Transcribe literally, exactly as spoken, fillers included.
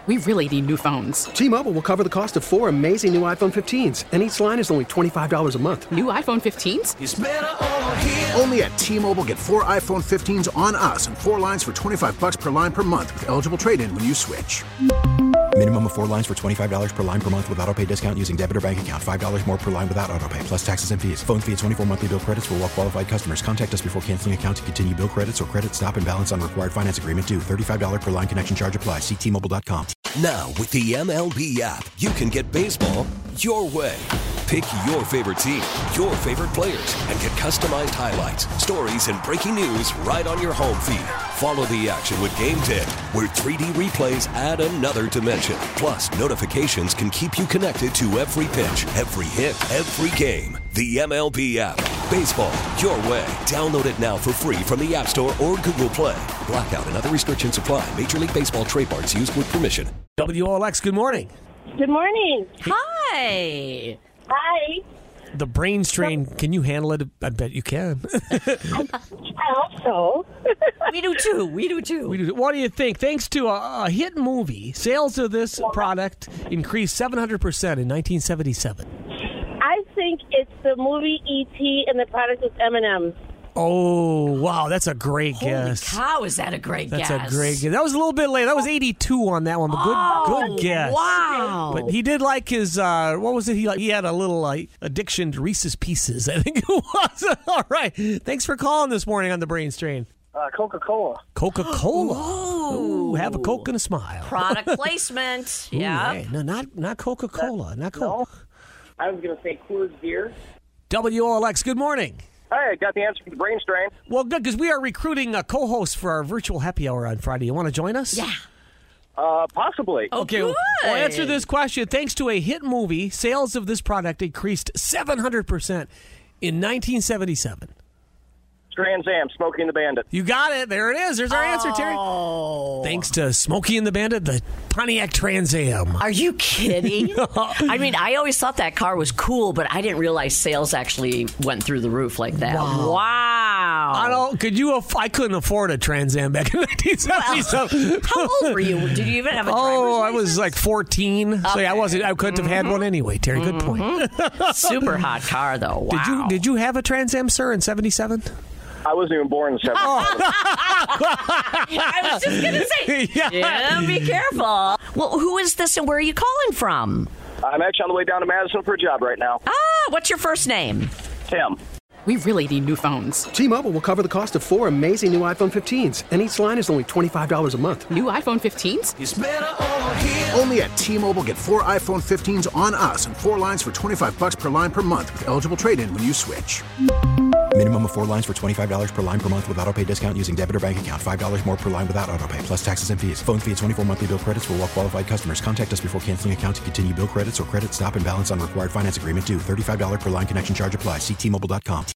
We really need new phones. T-Mobile will cover the cost of four amazing new iPhone fifteens, and each line is only twenty-five dollars a month. New iPhone fifteens? It's better over here. Only at T-Mobile, get four iPhone fifteens on us and four lines for twenty-five dollars per line per month with eligible trade-in when you switch. Minimum of four lines for twenty-five dollars per line per month with autopay discount using debit or bank account. five dollars more per line without autopay, plus taxes and fees. Phone fee at twenty-four monthly bill credits for well-qualified customers. Contact us before canceling account to continue bill credits or credit stop and balance on required finance agreement due. thirty-five dollars per line connection charge applies. See T Mobile dot com. Now, with the M L B app, you can get baseball your way. Pick your favorite team, your favorite players, and get customized highlights, stories, and breaking news right on your home feed. Follow the action with Game Day, where three D replays add another dimension. Plus, notifications can keep you connected to every pitch, every hit, every game. The M L B app. Baseball your way. Download it now for free from the App Store or Google Play. Blackout and other restrictions apply. Major League Baseball trademarks used with permission. W O L X, good morning. Good morning. Hi. Hi. The brain strain, can you handle it? I bet you can. I hope so. We do too. We do too. We do. What do you think? Thanks to a, a hit movie, sales of this product increased seven hundred percent in nineteen seventy-seven. I think it's the movie E T and the product is M and M's. Oh, wow. That's a great Holy guess. cow, is that a great That's guess? a great guess. That was a little bit late. That was eighty-two on that one, but good Oh, good guess. Wow. But he did like his, uh, what was it? He like, he had a little uh, addiction to Reese's Pieces, I think it was. All right. Thanks for calling this morning on the Brain Strain. Uh, Coca-Cola. Coca-Cola. Ooh, have a Coke and a smile. Product placement. Ooh, Yeah. hey, no, not not Coca-Cola. Not Coke. No. I was going to say Coors Beer. W O L X, good morning. Hey, I got the answer for the brain strain. Well, good, because we are recruiting a co-host for our virtual happy hour on Friday. You want to join us? Yeah. Uh, possibly. Okay, good. we'll answer this question. Thanks to a hit movie, sales of this product increased seven hundred percent in nineteen seventy-seven. Trans Am, Smokey and the Bandit. You got it. There it is. There's our answer, Terry. Oh. Thanks to Smokey and the Bandit, the Pontiac Trans Am. Are you kidding? I mean, I always thought that car was cool, but I didn't realize sales actually went through the roof like that. Wow. Wow. I don't. Could you? Aff- I couldn't afford a Trans Am back in nineteen seventy-seven. How old were you? Did you even have a driver's Oh, I license? was like fourteen. So yeah, I wasn't. I couldn't have had one anyway. Terry, good point. Super hot car, though. Wow. Did you? Did you have a Trans Am, sir, in seventy-seven? I wasn't even born in seventy-seven. I was just going to say, Yeah. yeah, be careful. Well, who is this and where are you calling from? I'm actually on the way down to Madison for a job right now. Ah, what's your first name? Tim. We really need new phones. T-Mobile will cover the cost of four amazing new iPhone fifteens, and each line is only twenty-five dollars a month. New iPhone fifteens? It's better over here. Only at T-Mobile, get four iPhone fifteens on us and four lines for twenty-five dollars per line per month with eligible trade-in when you switch. Minimum of four lines for twenty-five dollars per line per month with autopay discount using debit or bank account. five dollars more per line without autopay, plus taxes and fees. Phone fee at twenty-four monthly bill credits for well-qualified customers. Contact us before canceling account to continue bill credits or credit stop and balance on required finance agreement due. thirty-five dollars per line connection charge applies. See T Mobile dot com.